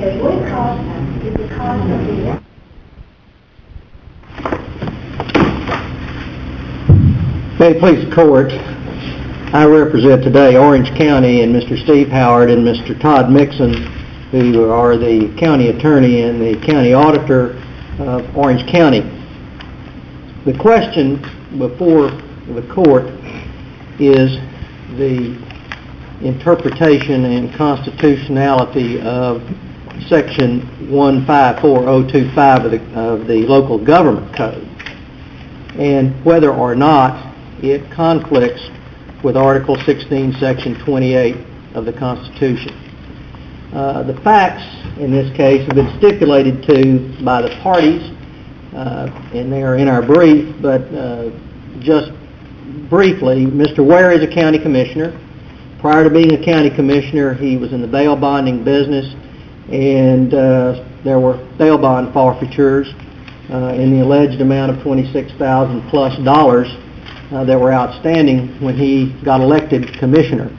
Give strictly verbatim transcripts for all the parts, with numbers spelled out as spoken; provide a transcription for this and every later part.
Okay, what cost us is the cost of the... May it please the court, I represent today Orange County and Mister Steve Howard and Mister Todd Mixon, who are the county attorney and the county auditor of Orange County. The question before the court is the interpretation and constitutionality of Section one five four oh two five of the, of the Local Government Code, and whether or not it conflicts with Article sixteen, Section twenty-eight of the Constitution. Uh, the facts in this case have been stipulated to by the parties, uh, and they are in our brief, but uh, just briefly, Mister Ware is a county commissioner. Prior to being a county commissioner, he was in the bail bonding business, and uh, there were bail bond forfeitures uh, in the alleged amount of twenty-six thousand plus dollars uh, that were outstanding when he got elected commissioner.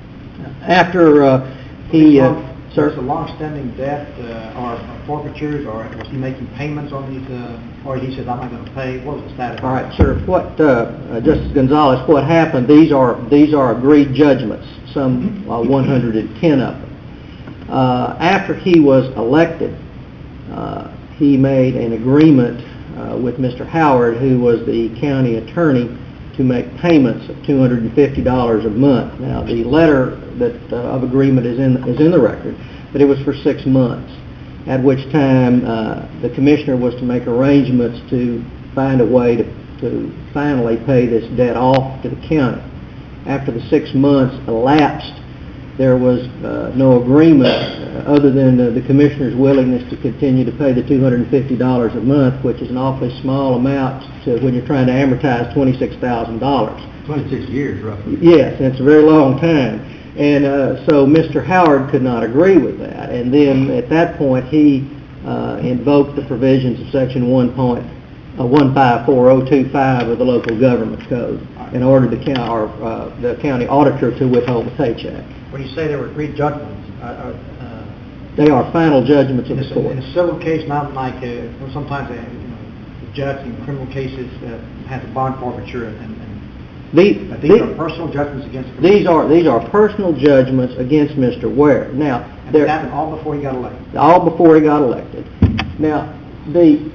After uh, he... Uh, Sir, it's a long-standing debt uh, or forfeitures, or was he making payments on these, uh, or he said, I'm not going to pay? What was the status? All right, sir. What, uh, uh, Justice Gonzalez, what happened, these are these are agreed judgments, some uh, one hundred ten of them. Uh, after he was elected, uh, he made an agreement uh, with Mister Howard, who was the county attorney, to make payments of two hundred fifty dollars a month. Now, the letter that uh, of agreement is in is in the record, but it was for six months, at which time uh, the commissioner was to make arrangements to find a way to, to finally pay this debt off to the county. After the six months elapsed, there was uh, no agreement uh, other than uh, the commissioner's willingness to continue to pay the two hundred fifty dollars a month, which is an awfully small amount to, when you're trying to amortize twenty-six thousand dollars. twenty-six years, roughly. Yes, it's a very long time. And uh, so Mister Howard could not agree with that. And then at that point, he uh, invoked the provisions of Section one five four oh two five of the Local Government Code and ordered the, county, or, uh, the county auditor to withhold the paycheck. When you say there were agreed judgments, uh, uh, they are final judgments of in the a, court. in a civil case, not like uh, sometimes uh, you know, the judge in criminal cases uh, has a bond forfeiture, and, and the, uh, these the, are personal judgments against the these are these are personal judgments against Mister Ware. Now, and that happened all before he got elected. All before he got elected. Now, the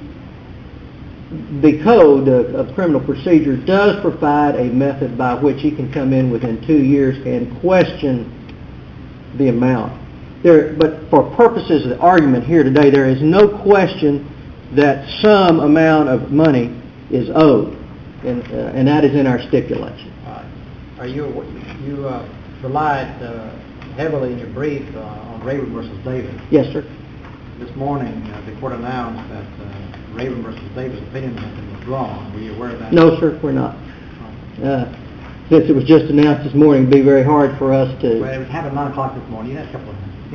the code of, of criminal procedure does provide a method by which he can come in within two years and question the amount. There, but for purposes of the argument here today, there is no question that some amount of money is owed, and, uh, and that is in our stipulation. Uh, are you you uh, relied uh, heavily in your brief uh, on Rayburn versus Davis? Yes, sir. This morning, uh, the court announced that uh, Rayburn versus Davis' opinion has been withdrawn. Were you aware of that? No, sir, we're not. Uh, since it was just announced this morning, it'd be very hard for us to... Well, it happened at nine o'clock this morning. You had a couple of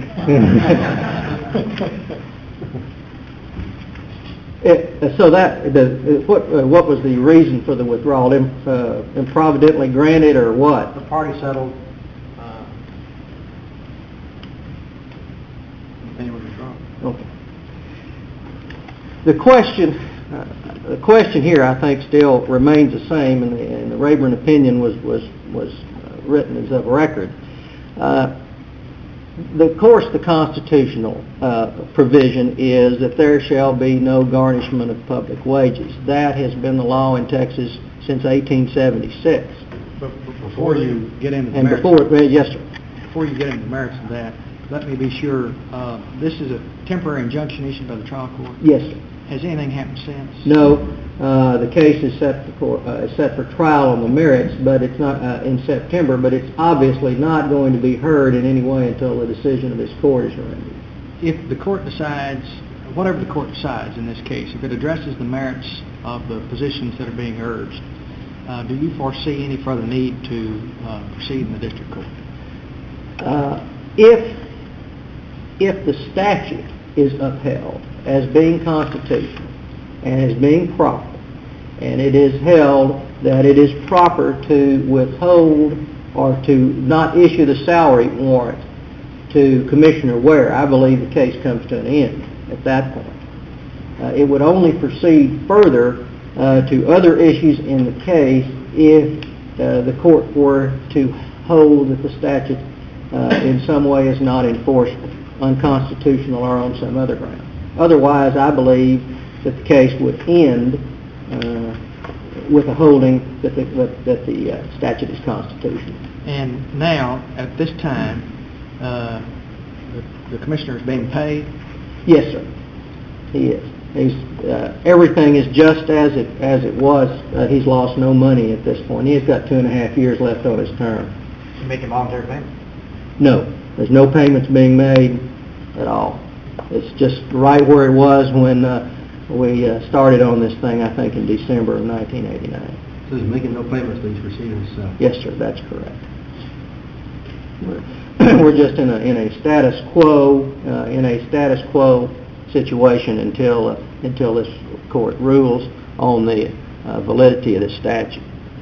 it, so that, the, what uh, what was the reason for the withdrawal? Im, uh, improvidently granted, or what? The party settled. Uh, the opinion was withdrawn. Okay. The question, uh, the question here, I think, still remains the same, and the, and the Rayburn opinion was was was uh, written as of record. Uh, the, of course, the constitutional uh, provision is that there shall be no garnishment of public wages. That has been the law in Texas since eighteen seventy-six. But, but before you get into the and merits, before, yes, sir. Before you get into the merits of that, let me be sure. Uh, this is a temporary injunction issued by the trial court. Yes, sir. Has anything happened since? No, uh, the case is set for court, uh, is set for trial on the merits, but it's not uh, in September. But it's obviously not going to be heard in any way until the decision of this court is rendered. If the court decides, whatever the court decides in this case, if it addresses the merits of the positions that are being urged, uh, do you foresee any further need to uh, proceed in the district court? Uh, if if the statute is upheld as being constitutional and as being proper, and it is held that it is proper to withhold or to not issue the salary warrant to Commissioner Ware, I believe the case comes to an end at that point. Uh, it would only proceed further uh, to other issues in the case if uh, the court were to hold that the statute uh, in some way is not enforceable, unconstitutional, or on some other ground. Otherwise, I believe that the case would end uh, with a holding that the, that the uh, statute is constitutional. And now, at this time, uh, the, the commissioner is being paid? Yes, sir. He is. He's, uh, everything is just as it as it was. Uh, he's lost no money at this point. He's got two and a half years left on his term. You making voluntary payment? No, there's no payments being made at all. It's just right where it was when uh, we uh, started on this thing, I think, in December of nineteen eighty-nine. So he's making no payments, but he's receiving his... Uh... Yes, sir, that's correct. We're, we're just in a in a status quo uh, in a status quo situation until uh, until this court rules on the uh, validity of the statute.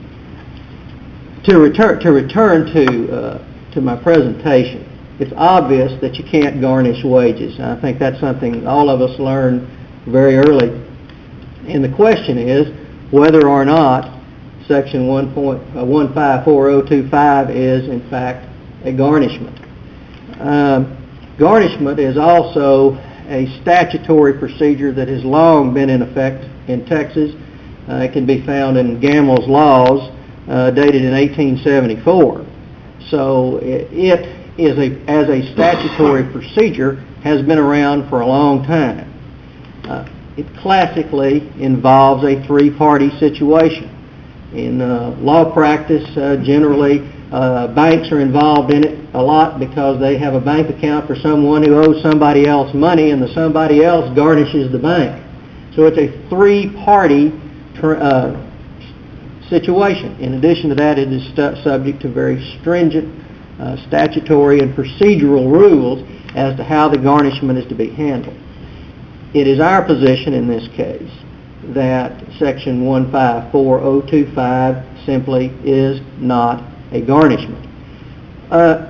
To return to return to uh, to my presentation, it's obvious that you can't garnish wages. I think that's something all of us learned very early. And the question is whether or not Section one five four oh two five is, in fact, a garnishment. Um, garnishment is also a statutory procedure that has long been in effect in Texas. Uh, it can be found in Gammel's laws uh, dated in eighteen seventy-four. So it, it is a, as a statutory procedure, has been around for a long time. Uh, it classically involves a three-party situation. In uh, law practice, uh, generally, uh, banks are involved in it a lot because they have a bank account for someone who owes somebody else money, and the somebody else garnishes the bank. So it's a three-party tr- uh, situation. In addition to that, it is stu- subject to very stringent uh, statutory and procedural rules as to how the garnishment is to be handled. It is our position in this case that Section one five four oh two five simply is not a garnishment. Uh,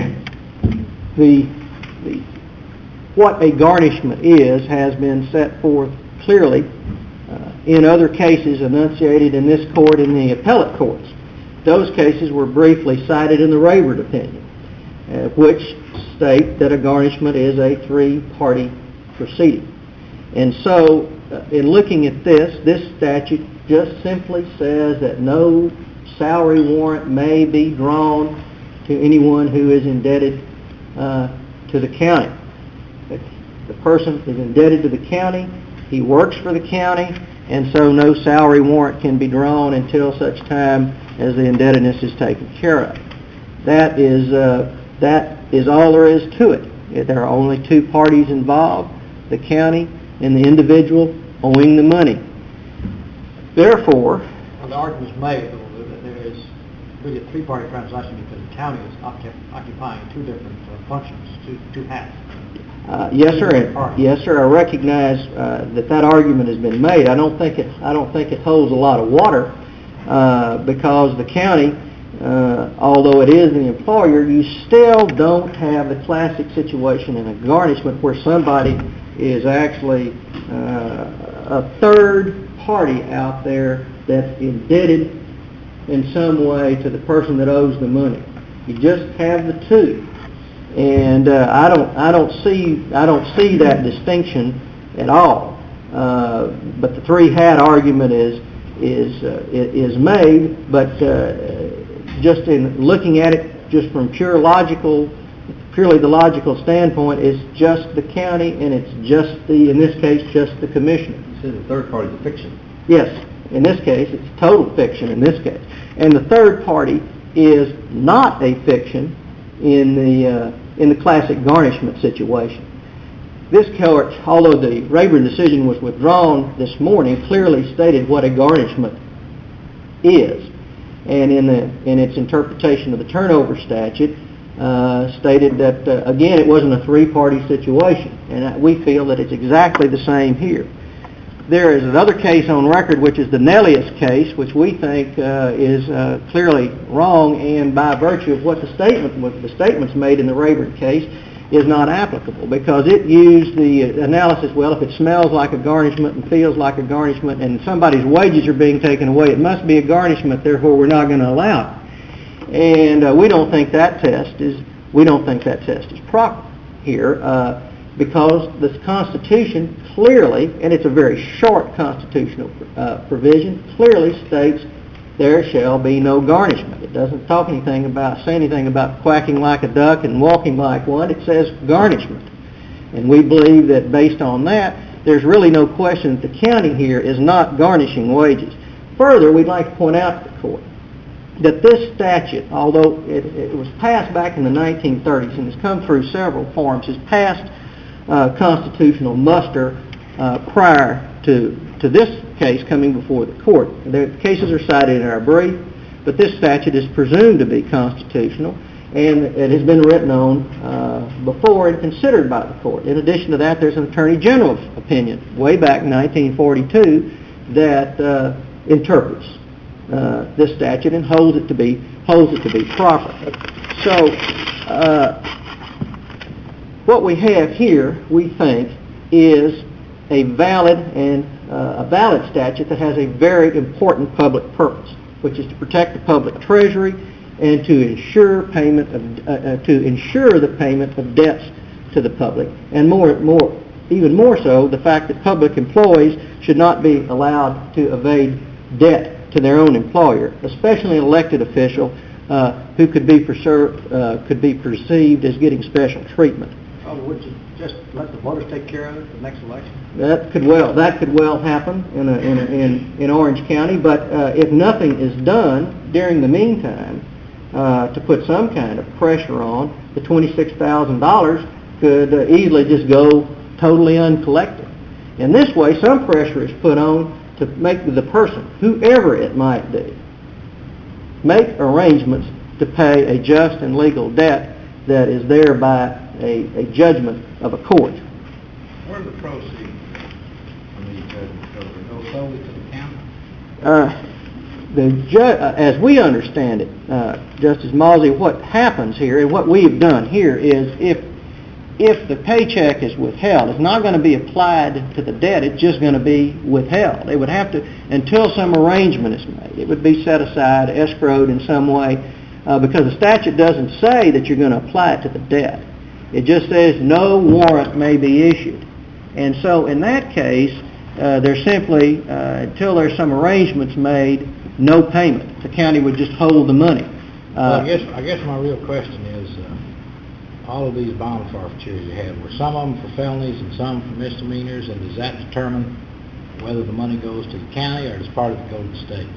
the, the what a garnishment is has been set forth clearly uh, in other cases enunciated in this court in the appellate courts. Those cases were briefly cited in the Raybert opinion, uh, which state that a garnishment is a three-party proceeding. And so, uh, in looking at this, this statute just simply says that no salary warrant may be drawn to anyone who is indebted uh, to the county. If the person is indebted to the county, he works for the county, and so no salary warrant can be drawn until such time as the indebtedness is taken care of. That is, uh, that is all there is to it. There are only two parties involved, the county and the individual owing the money. Therefore, well, the argument is made that there is really a three-party transaction because the county is occupying two different uh, functions, two, two hats. Uh, yes, sir. And, yes, sir. I recognize uh, that that argument has been made. I don't think it. I don't think it holds a lot of water uh, because the county, uh, although it is the employer, you still don't have the classic situation in a garnishment where somebody is actually uh, a third party out there that's indebted in some way to the person that owes the money. You just have the two, and uh, I don't, I don't see, I don't see that distinction at all. Uh, but the three-hat argument is is uh, is made, but uh, just in looking at it, just from pure logical. Purely the logical standpoint is just the county, and it's just the, in this case, just the commissioner. You said the third party is a fiction. Yes, in this case, it's total fiction in this case. And the third party is not a fiction in the uh, in the classic garnishment situation. This court, although the Rayburn decision was withdrawn this morning, clearly stated what a garnishment is. And in the in its interpretation of the turnover statute, Uh, stated that, uh, again, it wasn't a three-party situation, and uh, we feel that it's exactly the same here. There is another case on record, which is the Nellius case, which we think uh, is uh, clearly wrong, and by virtue of what the statement, what the statements made in the Rayburn case, is not applicable because it used the analysis, well, if it smells like a garnishment and feels like a garnishment and somebody's wages are being taken away, it must be a garnishment, therefore we're not going to allow it. And uh, we don't think that test is, we don't think that test is proper here uh, because the Constitution clearly, and it's a very short constitutional uh, provision, clearly states there shall be no garnishment. It doesn't talk anything about, say anything about quacking like a duck and walking like one. It says garnishment. And we believe that based on that, there's really no question that the county here is not garnishing wages. Further, we'd like to point out to the court that this statute, although it, it was passed back in the nineteen thirties and has come through several forms, has passed uh, constitutional muster uh, prior to to this case coming before the court. The cases are cited in our brief, but this statute is presumed to be constitutional, and it has been written on uh, before and considered by the court. In addition to that, there's an Attorney General's opinion way back in nineteen forty-two that uh, interprets uh, this statute and holds it to be holds it to be proper. So, uh, what we have here, we think, is a valid and uh, a valid statute that has a very important public purpose, which is to protect the public treasury and to ensure payment of, uh, uh, to ensure the payment of debts to the public, and more, more, even more so, the fact that public employees should not be allowed to evade debt to their own employer, especially an elected official uh, who could be preserved, uh, could be perceived as getting special treatment. Oh, would you just let the voters take care of it the next election? That could well that could well happen in a, in, a, in in Orange County, but uh, if nothing is done during the meantime uh, to put some kind of pressure on, the twenty-six thousand dollars could uh, easily just go totally uncollected. In this way, some pressure is put on to make the person, whoever it might be, make arrangements to pay a just and legal debt that is there by a, a judgment of a court. Where do the proceeds from these judgments go? They go solely to the county? Uh, the ju- uh, as we understand it, uh, Justice Mosey, what happens here and what we have done here is if if the paycheck is withheld, it's not going to be applied to the debt, it's just going to be withheld. It would have to, until some arrangement is made, it would be set aside, escrowed in some way, uh, because the statute doesn't say that you're going to apply it to the debt. It just says no warrant may be issued. And so in that case, uh, there's simply, uh, until there's some arrangements made, no payment. The county would just hold the money. Uh, Well, I guess, I guess my real question is, uh, all of these bond forfeitures you have, were some of them for felonies and some for misdemeanors, and does that determine whether the money goes to the county or does part of it go to the state?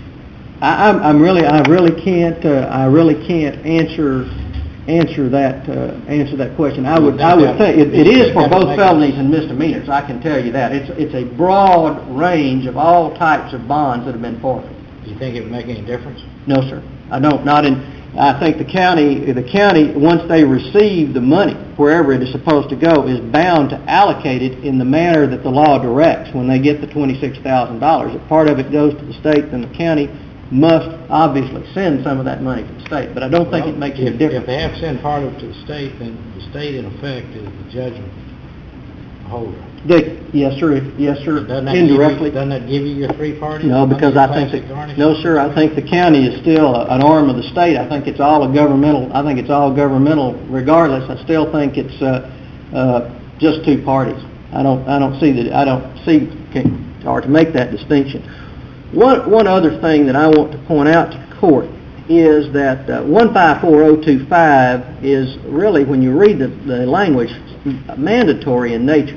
I, I'm, I'm really, I really can't, uh, I really can't answer answer that uh, answer that question. I would, I would think it, it is for both felonies and misdemeanors. I can tell you that it's it's a broad range of all types of bonds that have been forfeited. Do you think it would make any difference? No, sir. I don't. Not in. I think the county, the county, once they receive the money, wherever it is supposed to go, is bound to allocate it in the manner that the law directs. When they get the twenty-six thousand dollars, if part of it goes to the state, then the county must obviously send some of that money to the state. But I don't think Well, it makes if, any difference. If they have to send part of it to the state, then the state, in effect, is the judgment holder. They, yes, sir. Yes, sir. Doesn't that Indirectly. Give you, doesn't that give you your three parties? No, because I think Classic that, garnish? no, sir. I think the county is still a- an arm of the state. I think it's all a governmental. I think it's all governmental. Regardless, I still think it's uh, uh, just two parties. I don't. I don't see that. I don't see can, or to make that distinction. One one other thing that I want to point out to the court is that uh, one five four oh two five is really, when you read the, the language, mandatory in nature.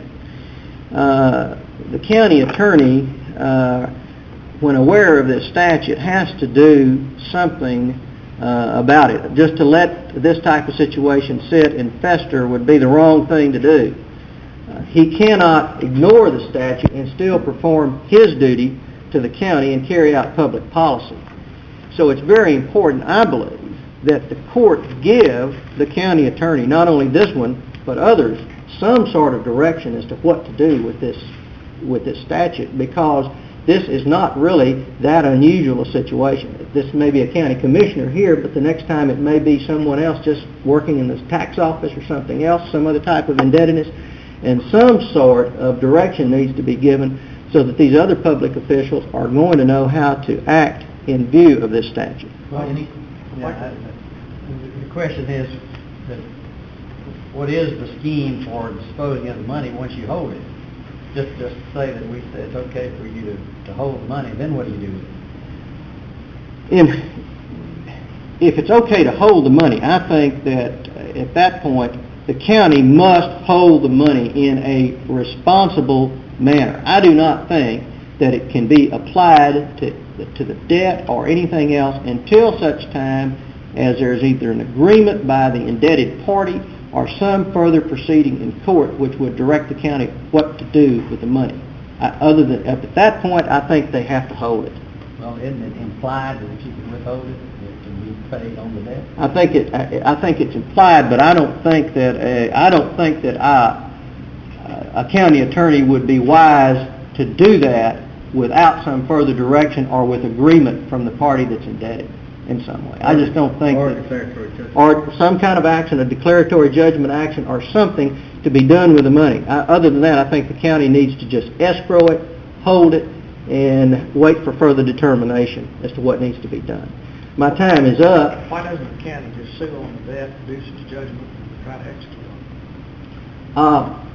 Uh, the county attorney, uh, when aware of this statute, has to do something uh, about it. Just to let this type of situation sit and fester would be the wrong thing to do. Uh, he cannot ignore the statute and still perform his duty to the county and carry out public policy. So it's very important, I believe, that the court give the county attorney, not only this one, but others, some sort of direction as to what to do with this with this statute, because This is not really that unusual a situation. This may be a county commissioner here, but the next time it may be someone else just working in the tax office or something else, some other type of indebtedness, and some sort of direction needs to be given so that these other public officials are going to know how to act in view of this statute. Well, any, yeah, I, the question is that what is the scheme for disposing of the money once you hold it? Just just say that we say it's okay for you to, to hold the money, then what do you do with it? If, if it's okay to hold the money, I think that uh, at that point the county must hold the money in a responsible manner. I do not think that it can be applied to, to the debt or anything else until such time as there is either an agreement by the indebted party or some further proceeding in court which would direct the county what to do with the money. I, other than at that point, I think they have to hold it. Well, isn't it implied that if you can withhold it, it can be paid on the debt? I think it. I, I think it's implied, but I don't think that. A, I don't think that I, a county attorney would be wise to do that without some further direction or with agreement from the party that's indebted in some way. I just don't think. Or that, declaratory judgment. Or some kind of action, a declaratory judgment action, or something to be done with the money. I, other than that, I think the county needs to just escrow it, hold it, and wait for further determination as to what needs to be done. My time is up. Why doesn't the county just sue on the debt, produce its judgment, and try to execute on it? Uh,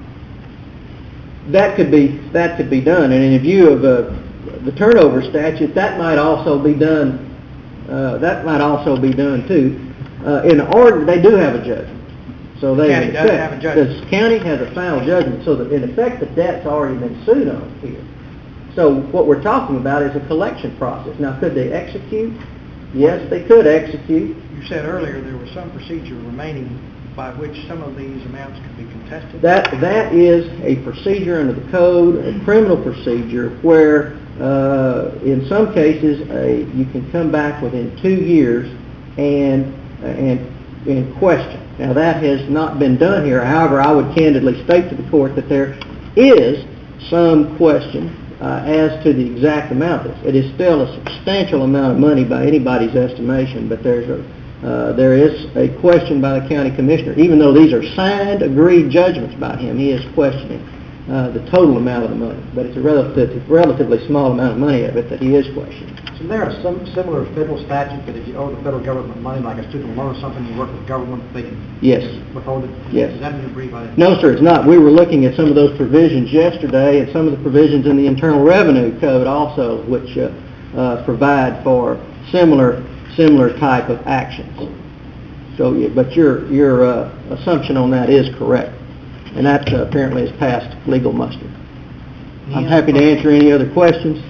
that could be that could be done, and in view of uh, the turnover statute, that might also be done. Uh, that might also be done too. Uh, in order, they do have a judgment, so The they county in does effect, have a judgment. The county has a final judgment, so that in effect the debt's already been sued on here. So what we're talking about is a collection process. Now, could they execute? Yes, they could execute. You said earlier there was some procedure remaining by which some of these amounts could be contested. That that is a procedure under the code, a criminal procedure, where uh, in some cases a, you can come back within two years and and and question. Now that has not been done here. However, I would candidly state to the court that there is some question uh, as to the exact amount of this. It is still a substantial amount of money by anybody's estimation, but there's a Uh, there is a question by the county commissioner. Even though these are signed, agreed judgments by him, he is questioning uh, the total amount of the money. But it's a relative, relatively small amount of money of it that he is questioning. So there are some similar federal statute that if you owe the federal government money, like a student loan or something, you work with the government, they can Yes. withhold it? Yes. Is that in your brief? I didn't- No, sir, it's not. We were looking at some of those provisions yesterday, and some of the provisions in the Internal Revenue Code also, which uh, uh, provide for similar similar type of actions. So, but your your uh, assumption on that is correct, and that uh, apparently has passed legal muster. I'm happy to answer any other questions.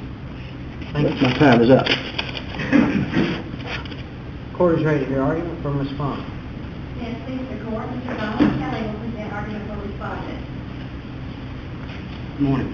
But my time is up. Court is ready to hear argument from Miz Fong. Yes, please, the court. Mister Donald Kelly will present argument for respondent. Good morning.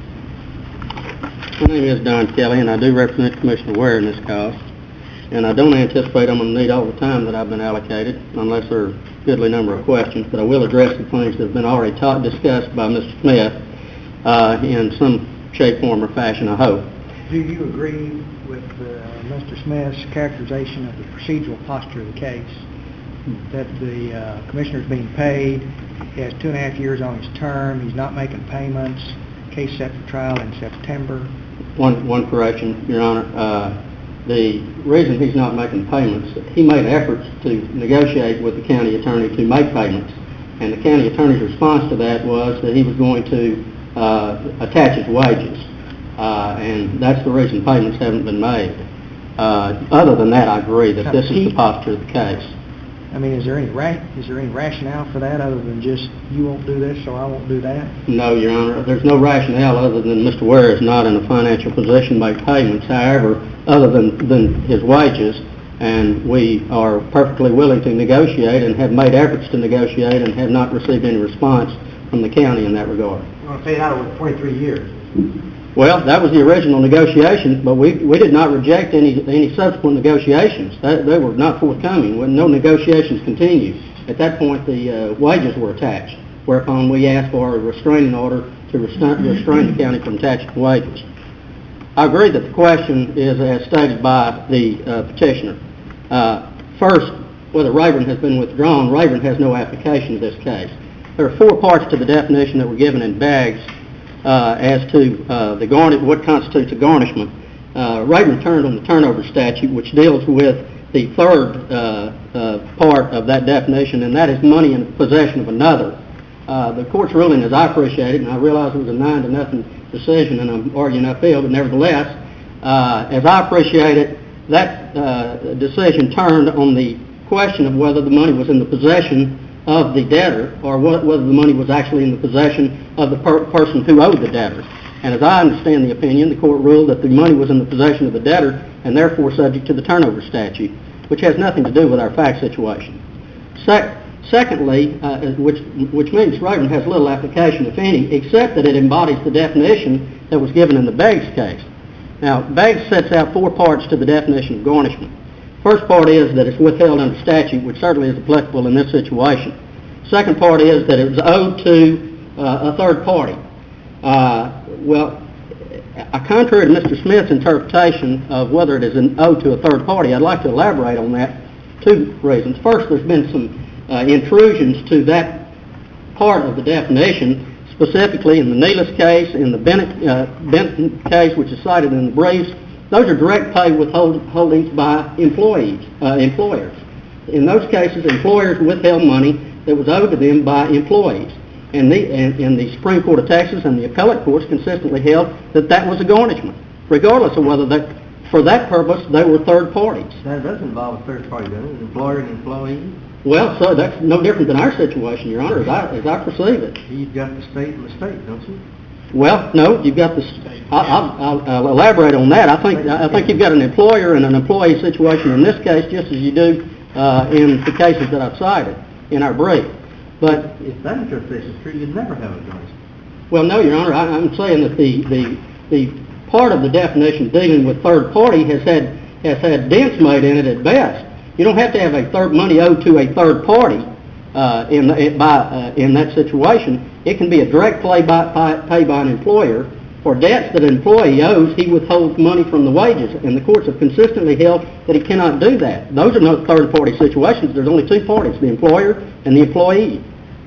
My name is Don Kelly, and I do represent Commissioner Ware in this cause. And I don't anticipate I'm going to need all the time that I've been allocated, unless there are a goodly number of questions. But I will address the things that have been already taught, discussed by Mister Smith uh, in some shape, form, or fashion, I hope. Do you agree with uh, Mister Smith's characterization of the procedural posture of the case, that the uh, commissioner's being paid, he has two and a half years on his term, he's not making payments, case set for trial in September? One, one correction, Your Honor. Uh, the reason he's not making payments, he made efforts to negotiate with the county attorney to make payments, and the county attorney's response to that was that he was going to uh, attach his wages, uh, and that's the reason payments haven't been made. Uh, other than that, I agree that this is the posture of the case. I mean, is there any ra- is there any rationale for that other than just you won't do this, so I won't do that? No, Your Honor. There's no rationale other than Mister Ware is not in a financial position to make payments. However, other than, than his wages, and we are perfectly willing to negotiate and have made efforts to negotiate and have not received any response from the county in that regard. You want to pay it out over twenty-three years? Well, that was the original negotiation, but we, we did not reject any any subsequent negotiations. They, they were not forthcoming. When no negotiations continued. At that point, the uh, wages were attached, whereupon we asked for a restraining order to restrain, restrain the county from attaching wages. I agree that the question is as stated by the uh, petitioner. Uh, first, whether Rayburn has been withdrawn, Rayburn has no application to this case. There are four parts to the definition that were given in Beggs uh, as to uh, the garnish, what constitutes a garnishment. Uh, Rayburn turned on the turnover statute, which deals with the third uh, uh, part of that definition, and that is money in possession of another. Uh, the court's ruling, as I appreciate it, and I realize it was a nine to nothing decision, and I'm arguing uphill, but nevertheless, uh, as I appreciate it, that uh, decision turned on the question of whether the money was in the possession of the debtor or whether the money was actually in the possession of the per- person who owed the debtor. And as I understand the opinion, the court ruled that the money was in the possession of the debtor and therefore subject to the turnover statute, which has nothing to do with our fact situation. Sec- secondly, uh, which, which means Rayburn has little application, if any, except that it embodies the definition that was given in the Beggs case. Now, Beggs sets out four parts to the definition of garnishment. First part is that it's withheld under statute, which certainly is applicable in this situation. Second part is that it was owed to uh, a third party. Uh, well, uh, contrary to Mister Smith's interpretation of whether it is an owed to a third party, I'd like to elaborate on that. Two reasons. First, there's been some uh, intrusions to that part of the definition, specifically in the Neelis case, in the Bennett, uh, Benton case, which is cited in the briefs. Those are direct pay withholdings by employees, uh, employers. In those cases, employers withheld money that was owed to them by employees. And the, and, and the Supreme Court of Texas and the appellate courts consistently held that that was a garnishment, regardless of whether that, for that purpose, they were third parties. That does involve a third party, doesn't it? An employer and employee? Well, so that's no different than our situation, Your Honor, as I, as I perceive it. You've got the state and the state, don't you? Well, no, you've got the. I'll, I'll, I'll elaborate on that. I think I think you've got an employer and an employee situation in this case, just as you do uh, in the cases that I've cited in our brief. But if that interpretation is true, you'd never have a garnishment. Well, no, Your Honor. I, I'm saying that the, the the part of the definition dealing with third party has had has had dents made in it at best. You don't have to have a third money owed to a third party uh, in the, by uh, in that situation. It can be a direct pay by, by, pay by an employer. For debts that an employee owes, he withholds money from the wages, and the courts have consistently held that he cannot do that. Those are not third-party situations. There's only two parties, the employer and the employee.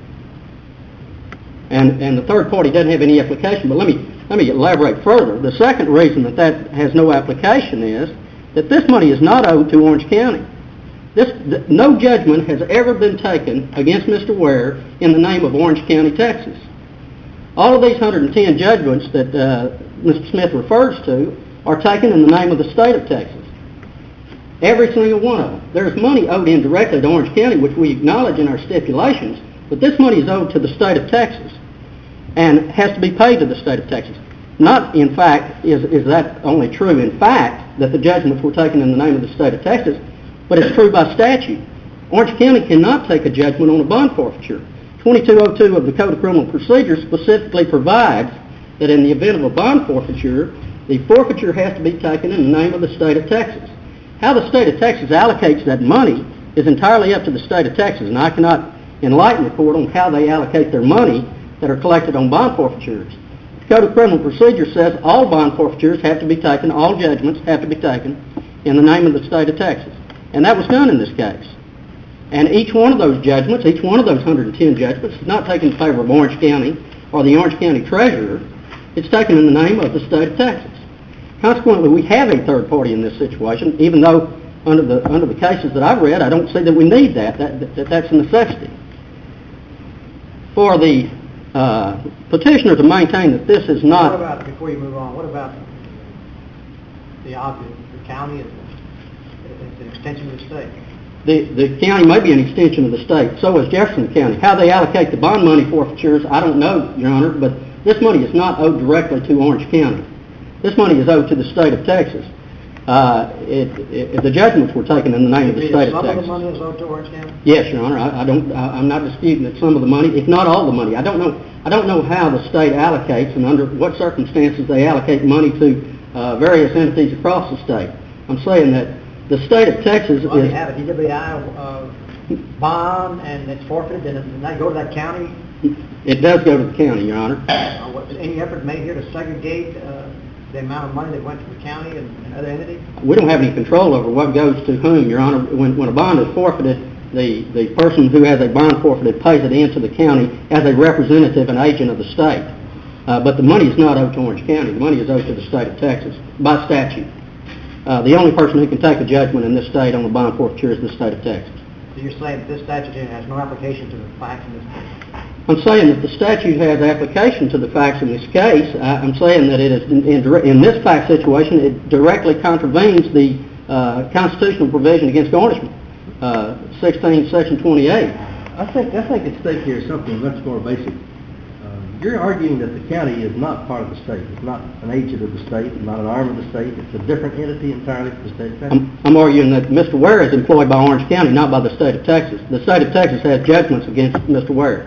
And, and the third party doesn't have any application, but let me, let me elaborate further. The second reason that that has no application is that this money is not owed to Orange County. This, th- no judgment has ever been taken against Mister Ware in the name of Orange County, Texas. All of these one hundred ten judgments that uh, Mister Smith refers to are taken in the name of the state of Texas. Every single one of them. There's money owed indirectly to Orange County, which we acknowledge in our stipulations, but this money is owed to the state of Texas and has to be paid to the state of Texas. Not, in fact, is, is that only true in fact that the judgments were taken in the name of the state of Texas, but it's true by statute. Orange County cannot take a judgment on a bond forfeiture. twenty-two oh two of the Code of Criminal Procedure specifically provides that in the event of a bond forfeiture, the forfeiture has to be taken in the name of the state of Texas. How the state of Texas allocates that money is entirely up to the state of Texas, and I cannot enlighten the court on how they allocate their money that are collected on bond forfeitures. The Code of Criminal Procedure says all bond forfeitures have to be taken, all judgments have to be taken in the name of the state of Texas. And that was done in this case. And each one of those judgments, each one of those one hundred ten judgments is not taken in favor of Orange County or the Orange County Treasurer. It's taken in the name of the state of Texas. Consequently, we have a third party in this situation, even though under the under the cases that I've read, I don't see that we need that. That, that that's a necessity. For the uh, petitioner to maintain that this is not... What about, before you move on, what about the obvious, the county is an extension of the state? The, the county may be an extension of the state. So is Jefferson County. How they allocate the bond money forfeitures, I don't know, Your Honor, but this money is not owed directly to Orange County. This money is owed to the state of Texas. Uh, it, it, the judgments were taken in the name of the state of Texas. Some of the money is owed to Orange County? Yes, Your Honor. I, I don't. I, I'm not disputing that some of the money, if not all the money. I don't know. I don't know how the state allocates and under what circumstances they allocate money to uh, various entities across the state. I'm saying that the state of Texas well, is... you have a D W I uh, bond and it's forfeited, and does that go to that county? It does go to the county, Your Honor. Uh, what, any effort made here to segregate uh, the amount of money that went to the county and, and other entities? We don't have any control over what goes to whom, Your Honor. When, when a bond is forfeited, the, the person who has a bond forfeited pays it into the county as a representative and agent of the state. Uh, but the money is not owed to Orange County. The money is owed to the state of Texas by statute. Uh, the only person who can take a judgment in this state on a bond forfeiture is the state of Texas. So you're saying that this statute has no application to the facts in this case? I'm saying that the statute has application to the facts in this case. I, I'm saying that it is in, in, in this fact situation, it directly contravenes the uh, constitutional provision against garnishment, uh, sixteen, section twenty-eight. I think I think at stake here is something much more basic. Uh, you're arguing that the county is not part of the state. It's not an agent of the state. It's not an arm of the state. It's a different entity entirely from the state of Texas. I'm, I'm arguing that Mister Ware is employed by Orange County, not by the state of Texas. The state of Texas has judgments against Mister Ware.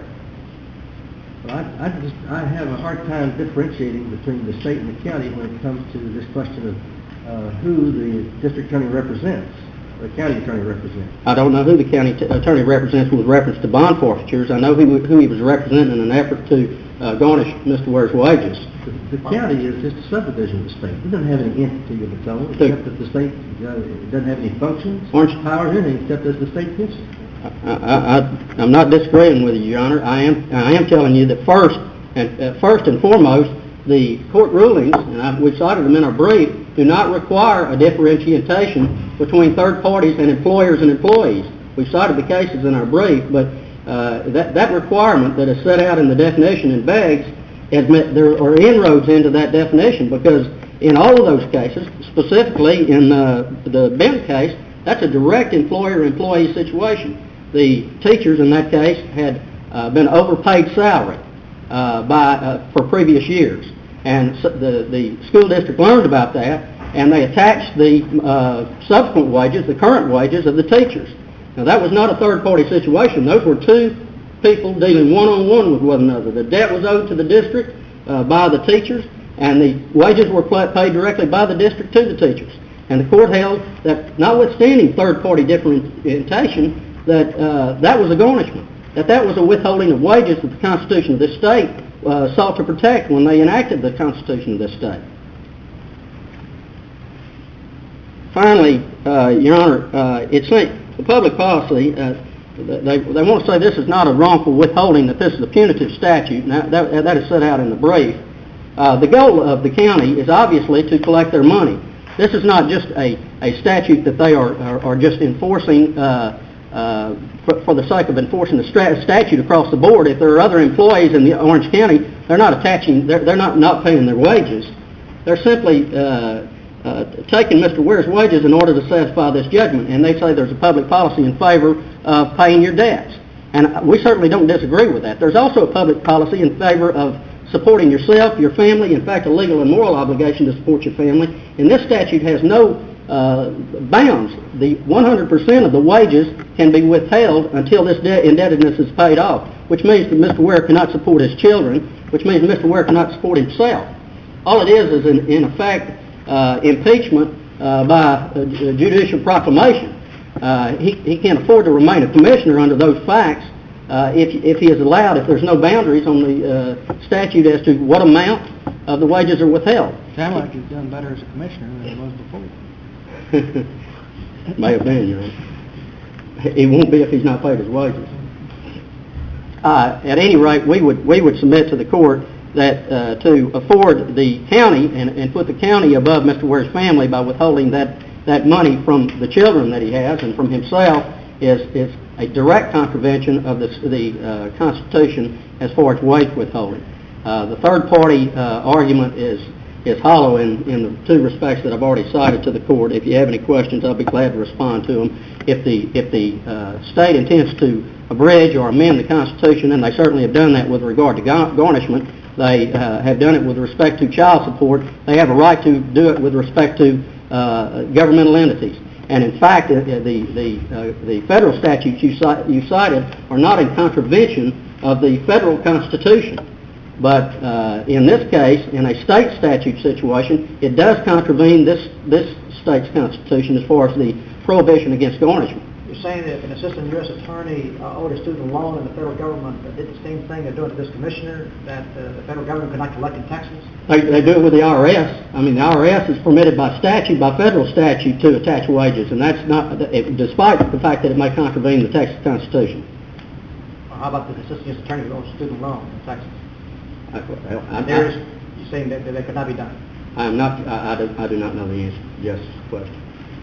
I, I just I have a hard time differentiating between the state and the county when it comes to this question of uh, who the district attorney represents, the county attorney represents. I don't know who the county t- attorney represents with reference to bond forfeitures. I know who, who he was representing in an effort to uh, garnish Mister Ware's wages. The, the county is just a subdivision of the state. It doesn't have any entity of its own, except that the state uh, doesn't have any functions, Orange powers, anything except as the state thinks. I, I, I, I'm not disagreeing with you, Your Honor. I am I am telling you that first and uh, first and foremost, the court rulings, and I, we cited them in our brief, do not require a differentiation between third parties and employers and employees. We cited the cases in our brief, but uh, that that requirement that is set out in the definition in Beggs, has met, there are inroads into that definition, because in all of those cases, specifically in uh, the Bent case, that's a direct employer-employee situation. The teachers in that case had uh, been overpaid salary uh, by uh, for previous years, and so the the school district learned about that, and they attached the uh, subsequent wages, the current wages of the teachers. Now that was not a third-party situation. Those were two people dealing one-on-one with one another. The debt was owed to the district uh, by the teachers, and the wages were paid directly by the district to the teachers. And the court held that, notwithstanding third-party differentiation, that uh, that was a garnishment, that that was a withholding of wages that the Constitution of this state uh, sought to protect when they enacted the Constitution of this state. Finally, uh, Your Honor, uh, it's the public policy, uh, they, they want to say this is not a wrongful withholding, that this is a punitive statute, and that, that, that is set out in the brief. Uh, the goal of the county is obviously to collect their money. This is not just a, a statute that they are, are, are just enforcing uh, uh, for, for the sake of enforcing the stra- statute across the board. If there are other employees in the Orange County, they're not attaching, they're, they're not, not paying their wages. They're simply uh, uh, taking Mister Ware's wages in order to satisfy this judgment, and they say there's a public policy in favor of paying your debts. And we certainly don't disagree with that. There's also a public policy in favor of supporting yourself, your family, in fact, a legal and moral obligation to support your family. And this statute has no uh, bounds. The one hundred percent of the wages can be withheld until this de- indebtedness is paid off, which means that Mister Ware cannot support his children, which means Mister Ware cannot support himself. All it is is, in, in effect, uh, impeachment uh, by a judicial proclamation. Uh, he, he can't afford to remain a commissioner under those facts uh, if, if he is allowed, if there's no boundaries on the uh, statute as to what amount of the wages are withheld. Sounds like he's done better as a commissioner than he was before. May have been, Your Honor. He won't be if he's not paid his wages. Uh, at any rate, we would we would submit to the court that uh, to afford the county and, and put the county above Mister Ware's family by withholding that, that money from the children that he has and from himself is is a direct contravention of the, the uh, Constitution as far as wage withholding. Uh, the third party uh, argument is is hollow in, in the two respects that I've already cited to the court. If you have any questions, I'll be glad to respond to them. If the if the uh, state intends to abridge or amend the Constitution, and they certainly have done that with regard to garnishment, they uh, have done it with respect to child support, they have a right to do it with respect to uh, governmental entities. And in fact, the the the, uh, the federal statutes you, cite, you cited are not in contravention of the federal Constitution. But uh, in this case, in a state statute situation, it does contravene this this state's Constitution as far as the prohibition against garnishment. You're saying that if an assistant U S attorney uh, owed a student loan and the federal government uh, did the same thing they're doing to this commissioner, that uh, the federal government could not collect in Texas? They, they do it with the I R S. I mean, the I R S is permitted by statute, by federal statute, to attach wages, and that's not, it, despite the fact that it may contravene the Texas Constitution. Or how about the assistant U S attorney who owes a student loan in Texas? I, I, I, There is, you're saying that, that that could not be done? I am not, I, I, do, I do not know the answer to yes to the question.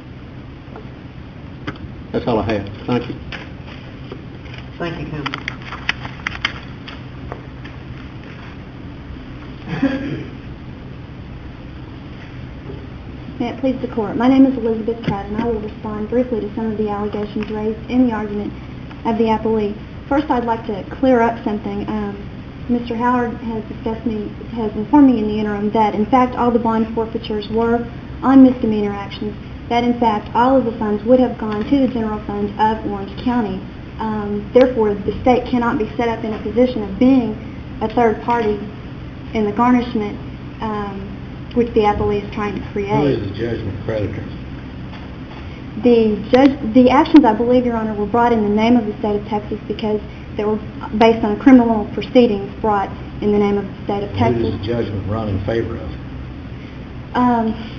That's all I have. Thank you. Thank you, counsel. May it please the Court. My name is Elizabeth Pratt, and I will respond briefly to some of the allegations raised in the argument of the appellee. First, I'd like to clear up something. Um, Mister Howard has discussed me, has informed me in the interim that, in fact, all the bond forfeitures were on misdemeanor actions, that, in fact, all of the funds would have gone to the general fund of Orange County. Um, therefore, the state cannot be set up in a position of being a third party in the garnishment um, which the appellee is trying to create. Who is the judgment creditor? The judge, the actions, I believe, Your Honor, were brought in the name of the state of Texas because they were based on criminal proceedings brought in the name of the state of And Texas. who does the judgment run in favor of? Um,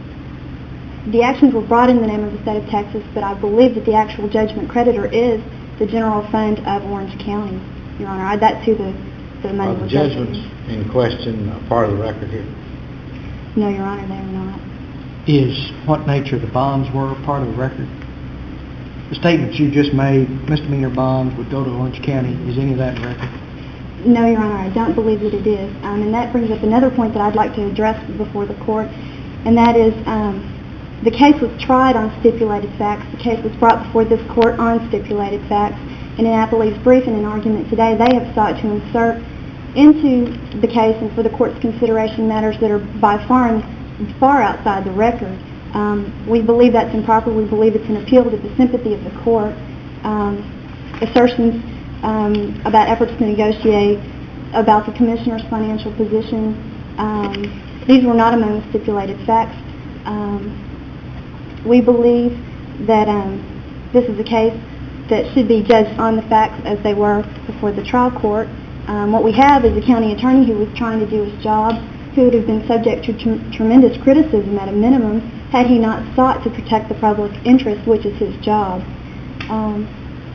the actions were brought in the name of the state of Texas, but I believe that the actual judgment creditor is the general fund of Orange County, Your Honor. I, that's who the, the money Are the was judgments to. in question a part of the record here? No, Your Honor, they are not. Is what nature the bonds were part of the record? The statements you just made, misdemeanor bonds would go to Orange County, is any of that in the record? No, Your Honor, I don't believe that it is. Um, and that brings up another point that I'd like to address before the court, and that is um, the case was tried on stipulated facts. The case was brought before this court on stipulated facts. And in appellee's brief and in argument today, they have sought to insert into the case and for the court's consideration matters that are by far and far outside the record. Um, we believe that's improper. We believe it's an appeal to the sympathy of the court. Um, assertions um, about efforts to negotiate, about the commissioner's financial position. Um, these were not among the stipulated facts. Um, we believe that um, this is a case that should be judged on the facts as they were before the trial court. Um, what we have is a county attorney who was trying to do his job, who would have been subject to tr- tremendous criticism at a minimum had he not sought to protect the public interest, which is his job. Um,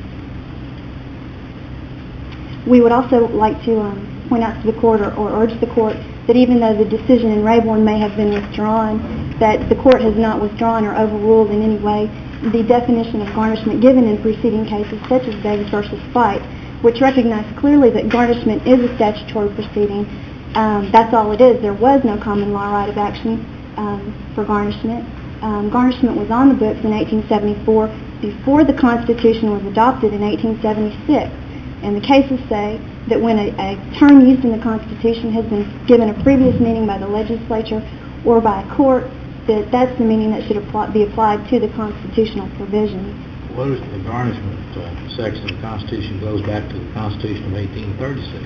we would also like to um, point out to the court or, or urge the court that even though the decision in Rayborn may have been withdrawn, that the court has not withdrawn or overruled in any way the definition of garnishment given in preceding cases such as Davis versus Fight, which recognize clearly that garnishment is a statutory proceeding. Um, that's all it is. There was no common law right of action um, for garnishment. Um, garnishment was on the books in eighteen seventy-four before the Constitution was adopted in eighteen seventy-six. And the cases say that when a, a term used in the Constitution has been given a previous meaning by the legislature or by a court, that that's the meaning that should apply, be applied to the constitutional provisions. What is the garnishment uh, section of the Constitution goes back to the Constitution of eighteen thirty-six?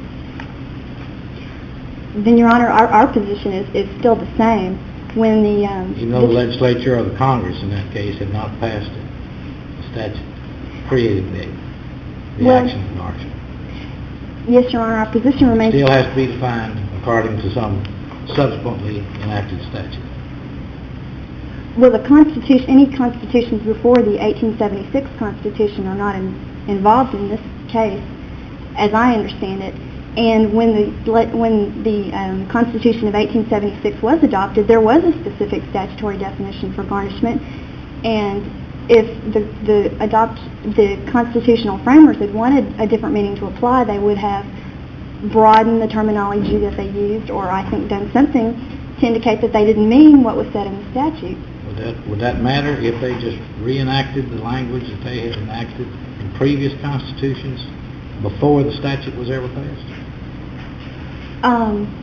Then, Your Honor, our, our position is, is still the same. When the um, Even though the legislature or the Congress in that case had not passed it, the statute created the, the Well, action of garnishment. Yes, Your Honor, our position remains... Still has to be defined according to some subsequently enacted statute. Well, the Constitution, any constitutions before the eighteen seventy-six Constitution are not in, involved in this case, as I understand it. And when the when the um, Constitution of eighteen seventy-six was adopted, there was a specific statutory definition for garnishment. And if the the adopt the constitutional framers had wanted a different meaning to apply, they would have broadened the terminology that they used, or I think done something to indicate that they didn't mean what was said in the statute. Would that, would that matter if they just reenacted the language that they had enacted in previous constitutions before the statute was ever passed? Um,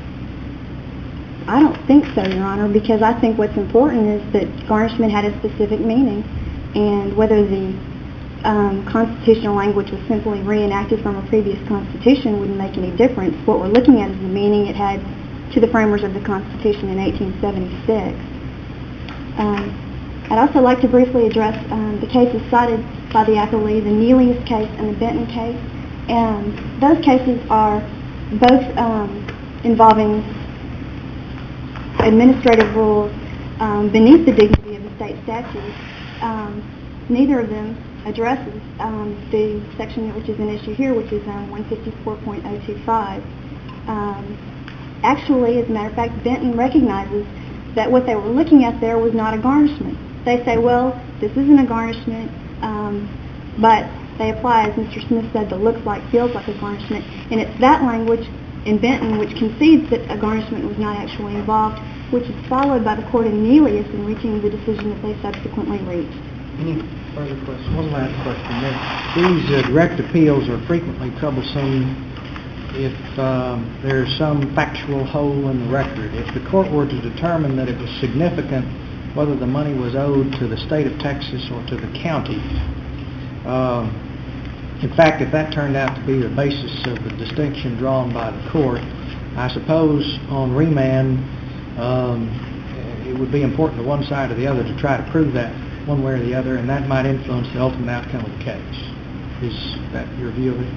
I don't think so, Your Honor, because I think what's important is that garnishment had a specific meaning, and whether the um, constitutional language was simply reenacted from a previous constitution wouldn't make any difference. What we're looking at is the meaning it had to the framers of the Constitution in eighteen seventy-six. Um, I'd also like to briefly address um, the cases cited by the appellee, the Neelius case and the Benton case. And those cases are both um, involving administrative rules um, beneath the dignity of the state statute. Um, neither of them addresses um, the section which is an issue here, which is um, one fifty-four point oh two five. Um, actually, as a matter of fact, Benton recognizes that what they were looking at there was not a garnishment. They say, well, this isn't a garnishment, um, but they apply, as Mister Smith said, the looks like, feels like a garnishment. And it's that language in Benton which concedes that a garnishment was not actually involved, which is followed by the court in Neelius in reaching the decision that they subsequently reached. Any further questions? One last question. These uh, direct appeals are frequently troublesome if um, there's some factual hole in the record. If the court were to determine that it was significant whether the money was owed to the state of Texas or to the county, uh, in fact, if that turned out to be the basis of the distinction drawn by the court, I suppose on remand um, it would be important to one side or the other to try to prove that one way or the other, and that might influence the ultimate outcome of the case. Is that your view of it?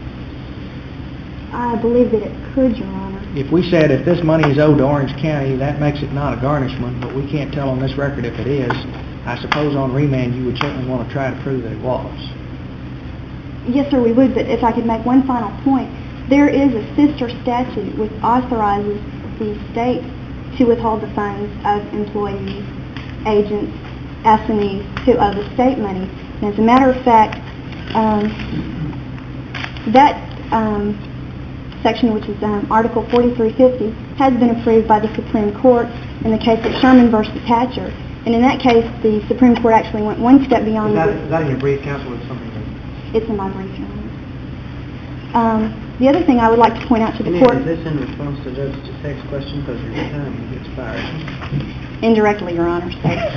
I believe that it could, Your Honor. If we said if this money is owed to Orange County, that makes it not a garnishment, but we can't tell on this record if it is, I suppose on remand you would certainly want to try to prove that it was. Yes, sir, we would, but if I could make one final point, there is a sister statute which authorizes the state to withhold the funds of employees, agents, assignees who owe the state money. And as a matter of fact, um, that um, section, which is um, Article forty-three fifty, has been approved by the Supreme Court in the case of Sherman versus Hatcher. And in that case, the Supreme Court actually went one step beyond... Is that, the, is that in your brief, counsel, or something? It's in my brief, Your Honor. Um, the other thing I would like to point out to the And court... is this in response to Judge Chisek's question, because your time gets expired? Indirectly, Your Honor. So. That's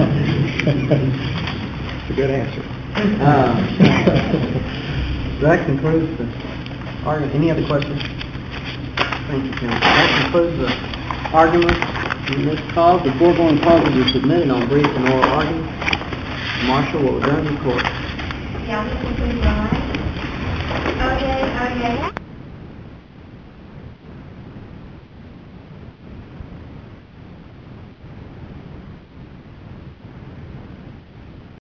a good answer. Uh, that concludes the argument. Any other questions? Thank you, counsel. That concludes the argument in this cause. The foregoing causes are submitted on brief and oral argument. Marshal will adjourn the court. Counsel, please rise. Oyez, oyez.